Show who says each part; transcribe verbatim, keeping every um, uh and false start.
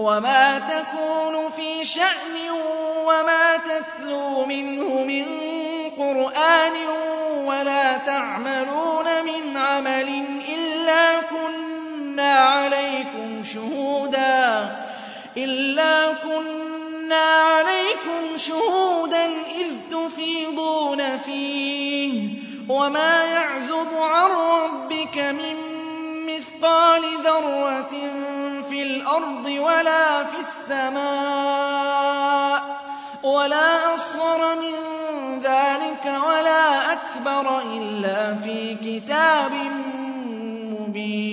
Speaker 1: وَمَا تَكُونُ فِي شَأْنٍ وَمَا تَتْلُو مِنْهُ مِن قُرْآنٍ وَلَا تَعْمَلُونَ مِنْ عَمَلٍ إِلَّا كُنَّا عَلَيْكُمْ شُهُودًا إِلَّا كُنَّا عَلَيْكُمْ شُهُودًا إِذْ تُفِيضُونَ فِيهِ ۚ وَمَا يَعْزُبُ عَن رَّبِّكَ مِن مِّثْقَالِ ذَرَّةٍ فِي الْأَرْضِ وَلَا فِي السَّمَاءِ وَلَا أَصْغَرَ مِن ذَٰلِكَ وَلَا أَكْبَرَ إِلَّا فِي كِتَابٍ مُّبِينٍ.